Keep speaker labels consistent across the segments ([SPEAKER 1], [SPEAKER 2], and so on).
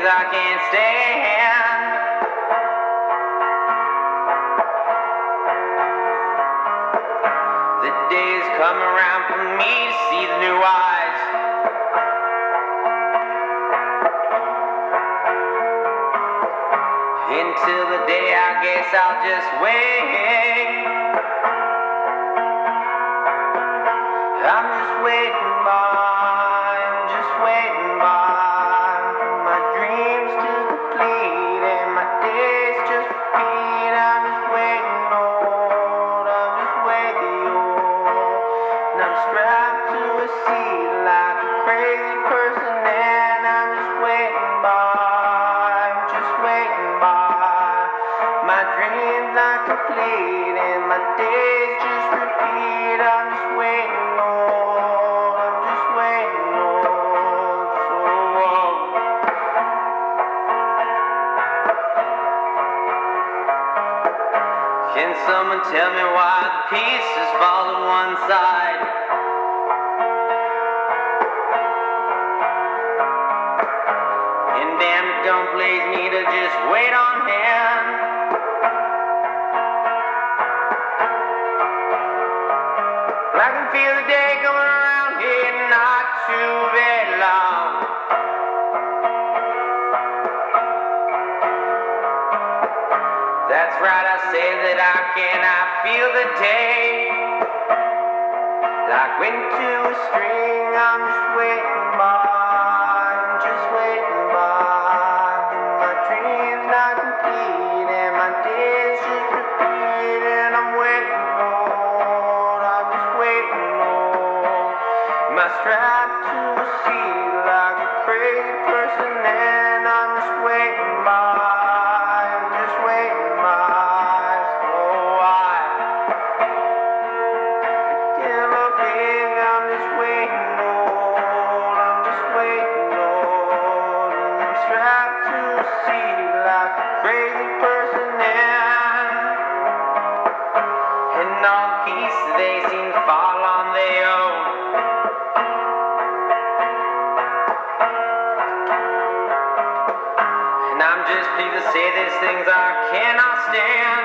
[SPEAKER 1] things I can't stand. The days come around for me to see the new eyes. Until the day, I guess I'll just wait. I'm just waiting by, just waiting by my dreams to complete and my days just repeat. I'm just waiting, Lord, I'm just waiting, Lord. And I'm strapped to a seat like a crazy person, and I'm just waiting by, just waiting by. My dreams not complete and my days just repeat. I'm just waiting, Lord, I'm just waiting, Lord. Can someone tell me why the pieces fall to one side? And damn, it don't please me to just wait on him. I can feel the day coming around here, not too very long. That's right, I say that I feel the day. Like wind to a string, I'm just waiting by, I'm just waiting by. My dreams not complete and my days just repeat. And I'm waiting, Lord, I'm just waiting, Lord. My strap to a seat like a crazy person, and I'm just waiting by, I'm just waiting by. So till I'm big, I'm just waiting, Lord, I'm just waiting, Lord. And I'm strapped to a seat like a crazy person, and all the pieces they seem to fall on their own. And I'm just pleased to say there's things I cannot stand.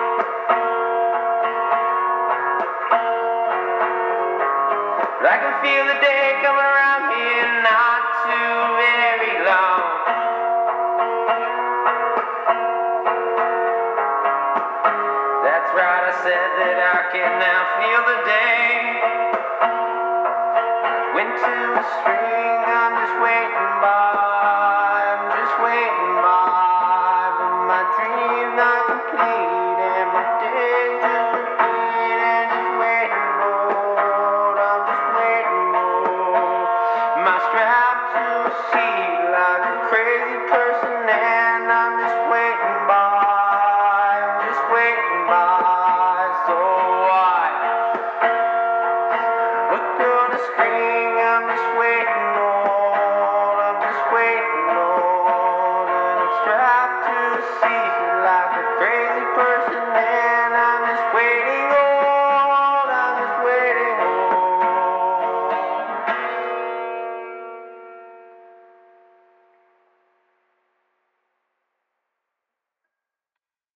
[SPEAKER 1] But I can feel the day coming around here, not too very long. That's right, I said that I can now feel the day. I went to a street.